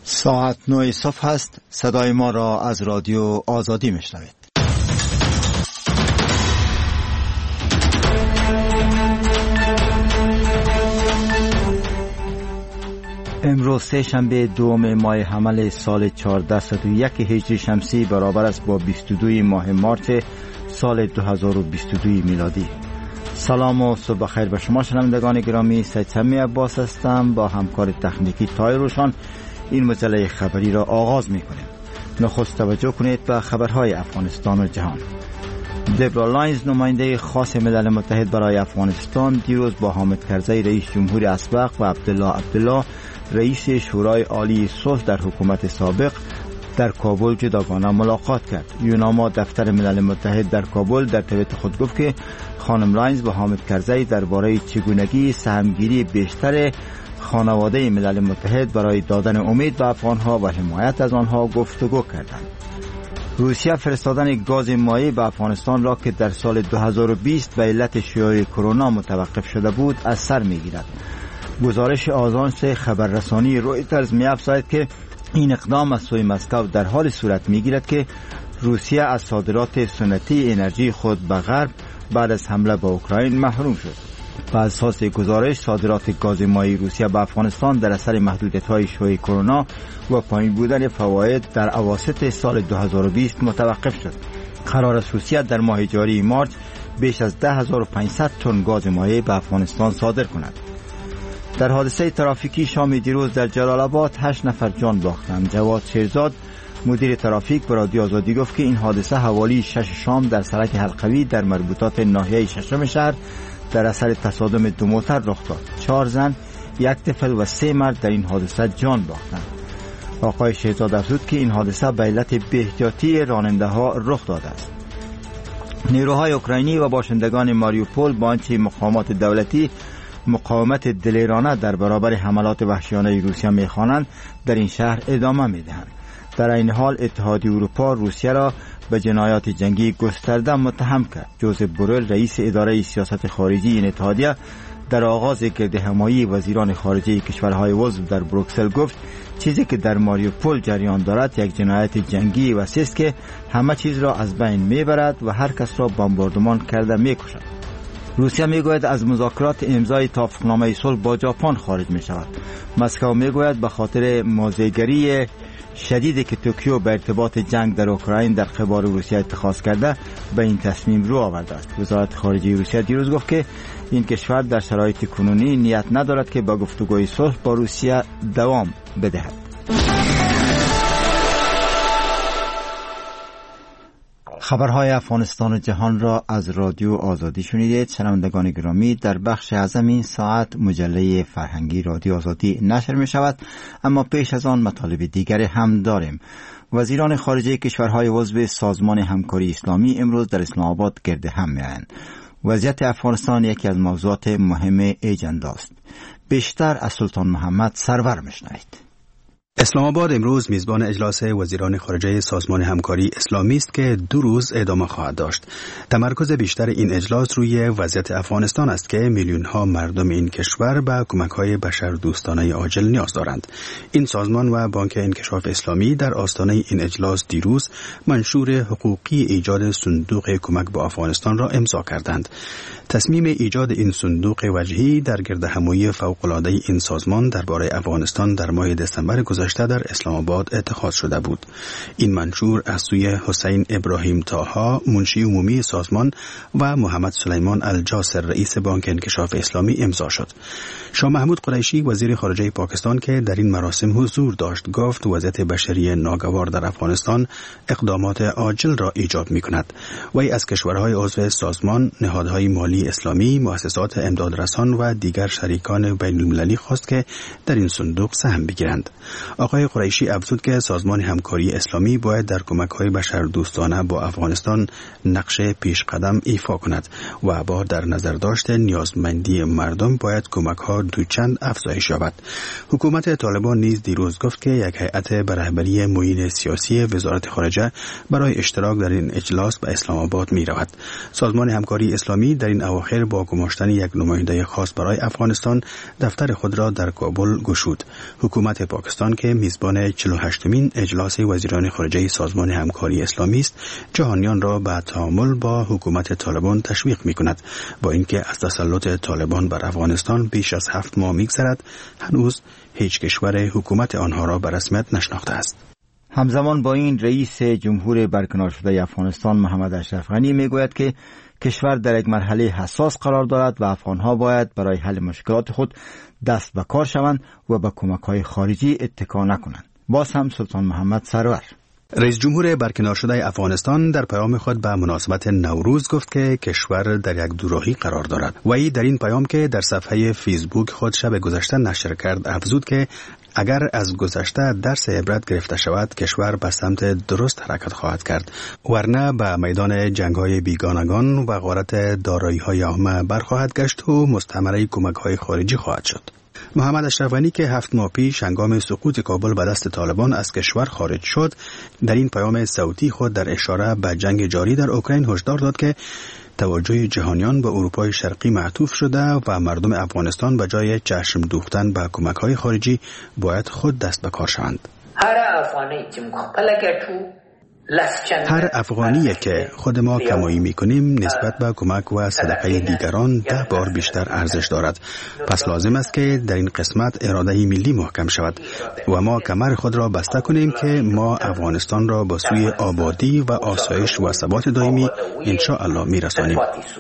ساعت 9 صبح است. صدای ما را از رادیو آزادی میشنوید. امروز سه‌شنبه دوم ماه حمل سال 1401 هجری شمسی برابر است با 22 ماه مارس سال 2022 میلادی. سلام و صبح خیر به شما شنوندگان گرامی. سید سمی عباس هستم. با همکار تکنیکی تای روشان این مجله خبری را آغاز می کنیم. نخست توجه کنید به خبرهای افغانستان و جهان. دبرا لاینز نماینده خاص ملل متحد برای افغانستان دیروز با حامد کرزی رئیس جمهور اسبق و عبدالله رئیس شورای عالی صلح در حکومت سابق در کابل جداگانه ملاقات کرد. یوناما دفتر ملل متحد در کابل در توییت خود گفت که خانم لاینز با حامد کرزی درباره چگونگی سهمگیری بیشتر خانواده ملل متحد برای دادن امید به افغانها و حمایت از آنها گفتگو کردند. روسیه فرستادن گاز مایع به افغانستان را که در سال 2020 به علت شیوع کرونا متوقف شده بود از سر میگیرد. گزارش آژانس خبررسانی رویترز می‌افزاید که این اقدام از سوی مسکو در حال صورت میگیرد که روسیه از صادرات سنتی انرژی خود به غرب بعد از حمله به اوکراین محروم شد. بر اساس گزارش صادرات گاز مایع روسیه به افغانستان در اثر محدودیت‌های شیوع کرونا و پایین بودن فواید در اواسط سال 2020 متوقف شد. قرار است روسیه در ماه جاری مارس بیش از 10500 تن گاز مایع به افغانستان صادر کند. در حادثه ترافیکی شام دیروز در جلال آباد 8 نفر جان باختند. جواد شیرزاد مدیر ترافیک به رادیو آزادی گفت که این حادثه حوالی 6 شام در سرک حلقوی در مربوطات ناحیه ششم شهر در اثر تصادم دو موتر رخ داد. 4 زن، 1 طفل و 3 مرد در این حادثه جان باختند. آقای شیرزاد افزود که این حادثه به علت بی‌احتیاطی راننده ها رخ داده است. نیروهای اوکراینی و باشندگان ماریوپول با آنچه مقامات دولتی مقاومت دلیرانه در برابر حملات وحشیانه روسیه می‌خوانند در این شهر ادامه می‌دهند. در این حال اتحادیه اروپا روسیه را به جنایات جنگی گسترده متهم کرد. جوزف بورل رئیس اداره سیاست خارجی این اتحادیه در آغاز گردهمایی وزیران خارجه کشورهای عضو در بروکسل گفت چیزی که در ماریوپول جریان دارد یک جنایت جنگی وسیع است که همه چیز را از بین میبرد و هر کس را بمباردمان کرده میکشد. روسیه میگوید از مذاکرات امضای توافقنامه صلح با ژاپن خارج می شود. مسکو میگوید به خاطر موضع‌گیری شدیدی که توکیو به ارتباط جنگ در اوکراین در قبال روسیه اتخاذ کرده به این تصمیم رو آورده است. وزارت خارجه روسیه دیروز گفت که این کشور در شرایط کنونی نیت ندارد که با گفتگوی صلح با روسیه دوام بدهد. خبرهای افغانستان و جهان را از رادیو آزادی شنیدید. شنوندگان گرامی، در بخش اعظم این ساعت مجله فرهنگی رادیو آزادی نشر می شود، اما پیش از آن مطالب دیگری هم داریم. وزیران خارجه کشورهای عضو سازمان همکاری اسلامی امروز در اسلام آباد گرد هم می‌آیند. وضعیت افغانستان یکی از موضوعات مهم اجندا است. بیشتر از سلطان محمد سرور می‌شنوید. اسلام آباد امروز میزبان اجلاس وزیران خارجه سازمان همکاری اسلامی است که 2 روز ادامه خواهد داشت. تمرکز بیشتر این اجلاس روی وضعیت افغانستان است که میلیون‌ها مردم این کشور به کمک‌های بشردوستانه عاجل نیاز دارند. این سازمان و بانک انکشاف اسلامی در آستانه این اجلاس دیروز منشور حقوقی ایجاد صندوق کمک به افغانستان را امضا کردند. تصمیم ایجاد این صندوق وجهی در گردهمایی فوق‌العاده این سازمان درباره افغانستان در ماه دسامبر گذشته در اسلام آباد اتخاذ شده بود. این منشور از سوی حسین ابراهیم طاها منشی عمومی سازمان و محمد سلیمان الجاسر رئیس بانک انکشاف اسلامی امضا شد. شاه محمود قریشی وزیر خارجه پاکستان که در این مراسم حضور داشت گفت وضعیت بشری ناگوار در افغانستان اقدامات عاجل را ایجاب می‌کند. وی از کشورهای عضو سازمان، نهادهای مالی اسلامی، مؤسسات امدادرسان و دیگر شریکان بین‌المللی خواست که در این صندوق سهم بگیرند. آقای قریشی افزود که سازمان همکاری اسلامی باید در کمک‌های بشردوستانه با افغانستان نقش پیش قدم ایفا کند و با در نظر داشت نیازمندی مردم باید کمک‌ها دوچند افزایش یابد. حکومت طالبان نیز دیروز گفت که یک هیئت به رهبری معین سیاسی وزارت خارجه برای اشتراک در این اجلاس به اسلام آباد می‌رود. سازمان همکاری اسلامی در این اواخر با گماشتن یک نماینده خاص برای افغانستان دفتر خود را در کابل گشود. حکومت پاکستان که که میزبان 48مین اجلاس وزیران خارجه سازمان همکاری اسلامی است، جهانیان را به تعامل با حکومت طالبان تشویق می‌کند. با اینکه از تسلط طالبان بر افغانستان بیش از 7 ماه می‌گذرد، هنوز هیچ کشور حکومت آنها را به رسمیت نشناخته است. همزمان با این رئیس جمهور برکنار شده افغانستان محمد اشرف غنی میگوید که کشور در یک مرحله حساس قرار دارد و افغانها باید برای حل مشکلات خود دست به کار شوند و به کمک‌های خارجی اتکا نکنند. باز هم سلطان محمد سرور رئیس جمهور برکنار شده افغانستان در پیام خود به مناسبت نوروز گفت که کشور در یک دوراهی قرار دارد. وی در این پیام که در صفحه فیسبوک خود شب گذشته نشر کرد افزود که اگر از گذشته درس عبرت گرفته شود، کشور به سمت درست حرکت خواهد کرد، ورنه به میدان جنگ‌های بیگانگان و غارت دارایی‌های عامه برخواهد گشت و مستعمره کمک‌های خارجی خواهد شد. محمد اشرف غنی که 7 ماه پیش هنگام سقوط کابل به دست طالبان از کشور خارج شد، در این پیام صوتی خود در اشاره به جنگ جاری در اوکراین هشدار داد که توجه جهانیان به اروپای شرقی معطوف شده و مردم افغانستان به جای چشم دوختن به کمک‌های خارجی باید خود دست به کار شوند. هر افغانی که خود ما کمایی میکنیم نسبت به کمک و صدقه دیگران 10 بار بیشتر ارزش دارد. پس لازم است که در این قسمت اراده ملی محکم شود و ما کمر خود را بسته کنیم که ما افغانستان را به سوی آبادی و آسایش و ثبات دائمی ان شاء الله میرسانیم.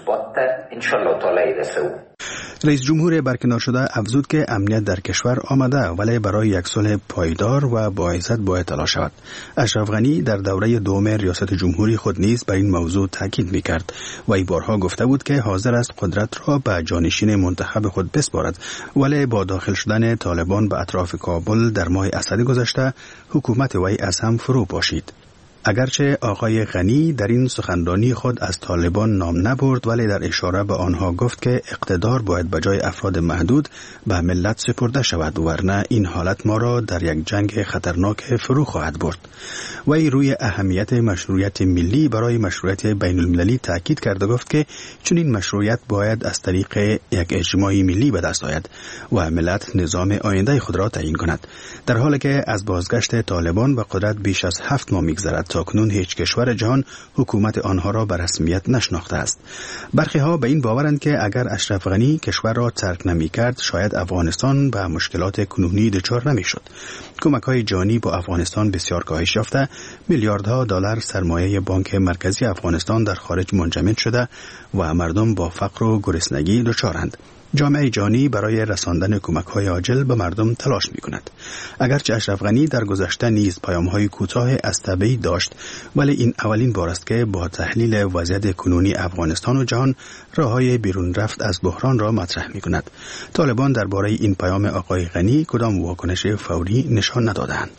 رئیس جمهور برکنار شده افزود که امنیت در کشور آمده ولی برای یک صلح پایدار و باعثت باید تلاش شود. اشرف غنی در دوره دوم ریاست جمهوری خود نیز بر این موضوع تاکید می‌کرد و ای بارها گفته بود که حاضر است قدرت را به جانشین منتخب خود بسپارد، ولی با داخل شدن طالبان به اطراف کابل در ماه اسد گذشته حکومت وی از هم فرو پاشید. اگرچه آقای غنی در این سخنرانی خود از طالبان نام نبرد، ولی در اشاره به آنها گفت که اقتدار باید به جای افراد محدود به ملت سپرده شود، ورنه این حالت ما را در یک جنگ خطرناک فرو خواهد برد. وی روی اهمیت مشروعیت ملی برای مشروعیت بین المللی تاکید کرد و گفت که چون این مشروعیت باید از طریق یک اجماع ملی به دست آید و ملت نظام آینده خود را تعیین کند. در حالی که از بازگشت طالبان به قدرت بیش از 7 ماه می‌گذرد، تاکنون هیچ کشور جهان حکومت آنها را به رسمیت نشناخته است. برخی ها به این باورند که اگر اشرف غنی کشور را ترک نمی‌کرد، شاید افغانستان به مشکلات کنونی دچار نمی‌شد. کمک‌های جانی با افغانستان بسیار کاهش یافته، میلیاردها دلار سرمایه بانک مرکزی افغانستان در خارج منجمد شده و مردم با فقر و گرسنگی دچارند. جامعه جهانی برای رساندن کمک‌های عاجل به مردم تلاش می‌کند. اگرچه اشرف غنی در گذشته نیز پیام‌های کوتاه از تبعیض داشت، ولی این اولین بار است که با تحلیل وضعیت کنونی افغانستان و جهان راه‌های بیرون رفت از بحران را مطرح می‌کند. طالبان درباره این پیام آقای غنی کدام واکنش فوری نشان ندادند.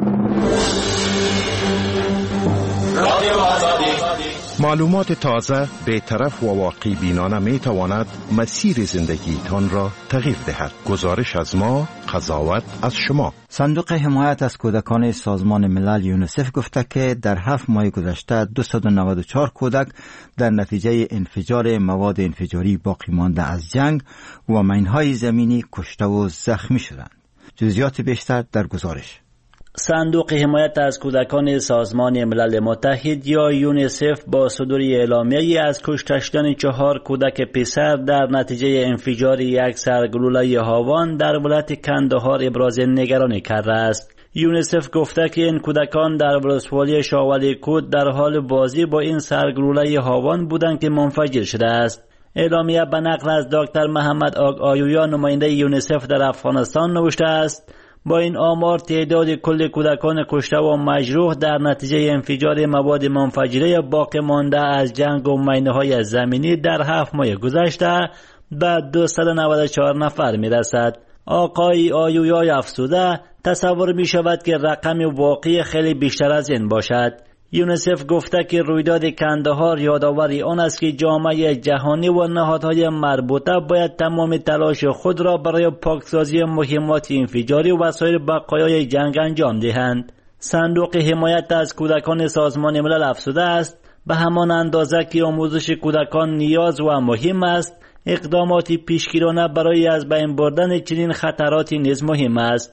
معلومات تازه، بی‌طرف و واقع بینانه می تواند مسیر زندگیتان را تغییر دهد. گزارش از ما، قضاوت از شما. صندوق حمایت از کودکان سازمان ملل یونیسف گفته که در 7 ماه گذشته 294 کودک در نتیجه انفجار مواد انفجاری باقی مانده از جنگ و مین‌های زمینی کشته و زخمی شدند. جزئیات بیشتر در گزارش. صندوق حمایت از کودکان سازمان ملل متحد یا یونیسف با صدور اعلامیه‌ای از کشته شدن 4 کودک پسر در نتیجه انفجار یک سرگلوله هاوان در ولایت کندهار ابراز نگرانی کرده است. یونیسف گفته که این کودکان در ولسوالی شاولی کود در حال بازی با این سرگلوله هاوان بودند که منفجر شده است. اعلامیه به نقل از دکتر محمد آیویا نماینده یونیسف در افغانستان نوشته است: با این آمار تعداد کل کودکان کشته و مجروح در نتیجه انفجار مواد منفجره باقی مانده از جنگ و مینه‌های زمینی در 7 ماه گذشته به 294 نفر میرسد. آقای آیویای افزوده تصور می شود که رقم واقعی خیلی بیشتر از این باشد. یونیسف گفته که رویداد کندهار یادآوری آن است که جامعه جهانی و نهادهای مربوطه باید تمام تلاش خود را برای پاکسازی مهمات انفجاری و وسایل بقایای جنگ انجام دهند. صندوق حمایت از کودکان سازمان ملل افزوده است به همان اندازه که آموزش کودکان نیاز و مهم است، اقدامات پیشگیرانه برای از بین بردن چنین خطراتی نیز مهم است.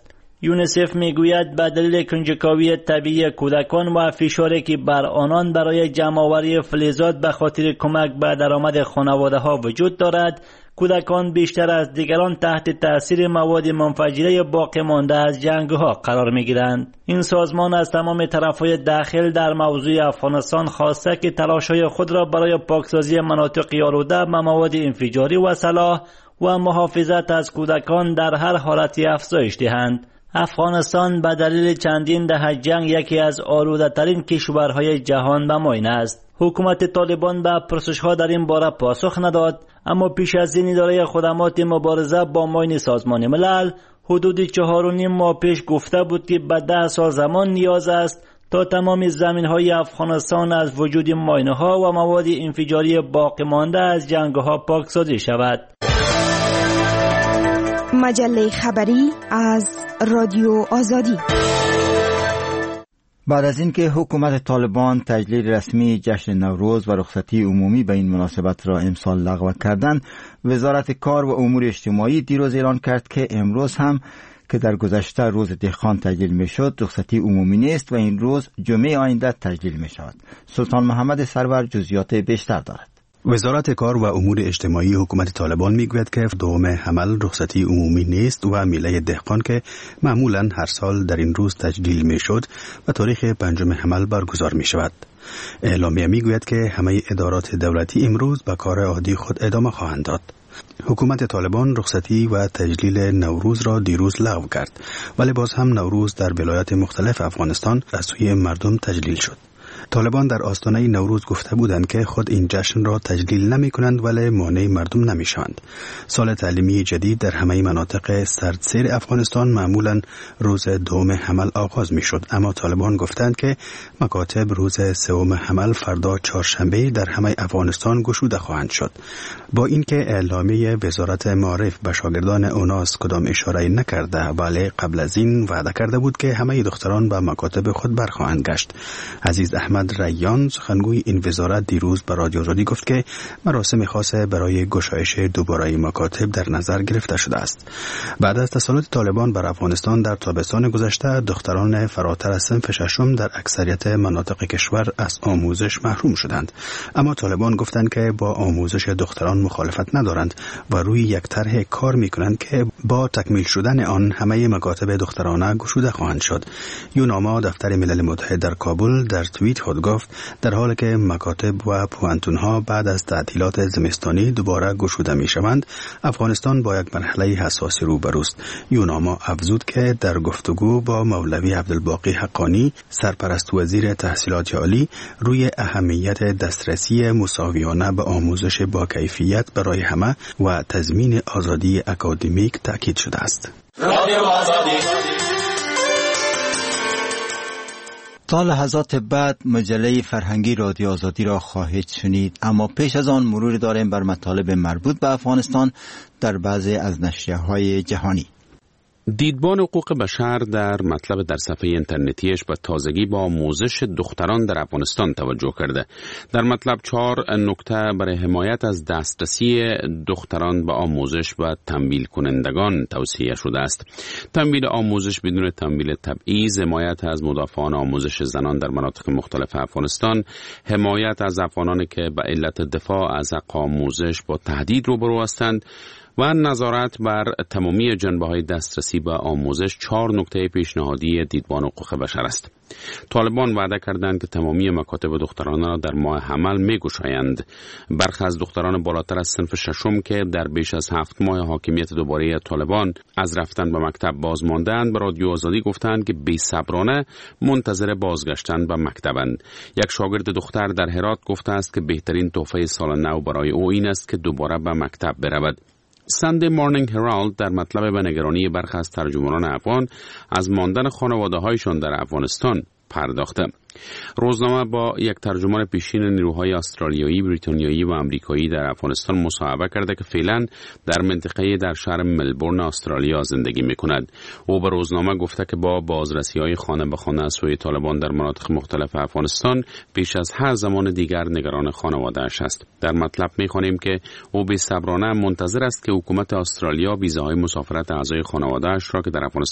یونیسف میگوید به دلیل کنجکاوی طبیعی کودکان و فشاری که بر آنان برای جمع‌آوری فلزات به خاطر کمک به درآمد خانواده‌ها وجود دارد، کودکان بیشتر از دیگران تحت تأثیر مواد منفجره باقی مانده از جنگ‌ها قرار می‌گیرند. این سازمان از تمام طرف‌های داخل در موضوع افغانستان خواسته که تلاش‌های خود را برای پاکسازی مناطق آلوده به مواد انفجاری و سلاح و محافظت از کودکان در هر حالتی افزایش دهند. افغانستان به دلیل چندین دهه جنگ یکی از آلوده‌ترین کشورهای جهان به معین است. حکومت طالبان به پرسش‌ها در این باره پاسخ نداد، اما پیش از این اداره خدمات مبارزه با معین سازمان ملل حدود 4.5 ماه پیش گفته بود که به 10 سال زمان نیاز است تا تمام زمین‌های افغانستان از وجود ماینه‌ها و مواد انفجاری باقی مانده از جنگ‌ها پاکسازی شود. مجله خبری از رادیو آزادی. بعد از اینکه حکومت طالبان تجلیل رسمی جشن نوروز و رخصتی عمومی به این مناسبت را امسال لغو کردند، وزارت کار و امور اجتماعی دیروز اعلان کرد که امروز هم که در گذشته روز دهقان تجلیل می شد رخصتی عمومی نیست و این روز جمعه آینده تجلیل می شود. سلطان محمد سرور جزئیات بیشتر دارد. وزارت کار و امور اجتماعی حکومت طالبان میگوید که دوم حمل رخصتی عمومی نیست و میله دهقان که معمولا هر سال در این روز تجلیل میشد و تاریخ 5 حمل برگزار می شود. اعلامیه میگوید که همه ادارات دولتی امروز به کار عادی خود ادامه خواهند داد. حکومت طالبان رخصتی و تجلیل نوروز را دیروز لغو کرد، ولی باز هم نوروز در ولایات مختلف افغانستان از سوی مردم تجلیل شد. طالبان در آستانه نوروز گفته بودند که خود این جشن را تجلیل نمی کنند ولی مانع مردم نمی شوند. سال تعلیمی جدید در همه مناطق سردسیر افغانستان معمولا روز دوم حمل آغاز می شد، اما طالبان گفتند که مکاتب روز سوم حمل فردا چهارشنبه در همه افغانستان گشوده خواهند شد. با اینکه اعلامیه وزارت معارف به شاگردان اوناس کدام اشاره نکرده، ولی قبل از این وعده کرده بود که همه دختران به مکاتب خود برخواهند گشت. عزیز احمد ریان سخنگوی این وزارت دیروز به رادیو آزادی گفت که مراسم خاص برای گشایش دوباره مکاتب در نظر گرفته شده است. بعد از تسلط طالبان بر افغانستان در تابستان گذشته، دختران فراتر از صنف ششم در اکثریت مناطق کشور از آموزش محروم شدند، اما طالبان گفتند که با آموزش دختران مخالفت ندارند و روی یک طرح کار میکنند که با تکمیل شدن آن همه مکاتب دخترانه گشوده خواهند شد. یوناما دفتر ملل متحد در کابل در توییت خود گفت در حالی که مکاتب و پوهنتون‌ها بعد از تعطیلات زمستانی دوباره گشوده می‌شوند، افغانستان با یک مرحله حساسی روبروست. یوناما افزود که در گفتگو با مولوی عبدالباقی حقانی، سرپرست وزیر تحصیلات عالی، روی اهمیت دسترسی مساویانه به آموزش با کیفیت برای همه و تضمین آزادی اکادمیک تاکید شده است. تا لحظات بعد مجله فرهنگی رادیو آزادی را خواهید شنید، اما پیش از آن مروری داریم بر مطالب مربوط به افغانستان در بعضی از نشریه‌های جهانی. دیدبان حقوق بشر در مطلب در صفحه اینترنتیش به تازگی با آموزش دختران در افغانستان توجه کرده. در مطلب 4 نکته برای حمایت از دسترسی دختران به آموزش و تمویل کنندگان توصیه شده است. تمویل آموزش بدون تمویل تبعیض، حمایت از مدافعان آموزش زنان در مناطق مختلف افغانستان، حمایت از افغانانی که به علت دفاع از حق آموزش با تهدید روبرو هستند و نظارت بر تمامی جنبه‌های دسترسی به آموزش 4 نکته پیشنهادی دیدبان حقوق بشر است. طالبان وعده کردند که تمامی مکاتب دختران را در ماه حمل می‌گشایند. برخی از دختران بالاتر از صنف ششم که در بیش از 7 ماه حاکمیت دوباره طالبان از رفتن به مکتب باز ماندند، به رادیو آزادی گفتند که بی‌صبرانه منتظر بازگشتن به مکتبند. یک شاگرد دختر در هرات گفته است که بهترین تحفه سال نو برای او این است که دوباره به مکتب برود. ساندی مورنینگ هرالد در مطلب به نگرانی برخی از ترجمانان افغان از ماندن خانواده‌هایشان در افغانستان پرداخته. روزنامه با یک ترجمان پیشین نیروهای استرالیایی، بریتانیایی و آمریکایی در افغانستان مصاحبه کرده که فعلا در منطقه در شهر ملبورن استرالیا زندگی می‌کند. او به روزنامه گفته که با بازرسی‌های خانه به خانه از سوی طالبان در مناطق مختلف افغانستان بیش از هر زمان دیگر نگران خانواده‌اش است. در مطلب می‌خوانیم که او بی‌صبرانه منتظر است که حکومت استرالیا ویزاهای مسافرت اعضای خانواده‌اش را که در افغانستان